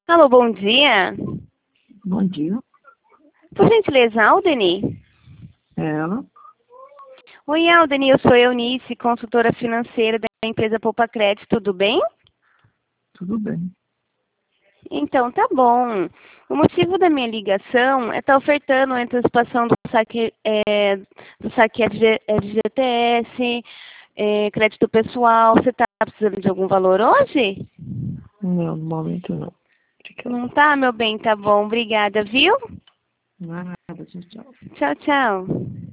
Alô, bom dia. Bom dia. Por gentileza, Aldeni? É ela? Oi, Aldeni, eu sou Eunice, consultora financeira da empresa Poupa Crédito, tudo bem? Tudo bem. Então, tá bom. O motivo da minha ligação é estar ofertando a antecipação do saque FGTS, crédito pessoal. Você está precisando de algum valor hoje? Não, no momento não. Não tá, meu bem? Tá bom, obrigada, viu? Nada, tchau, tchau. Tchau, tchau.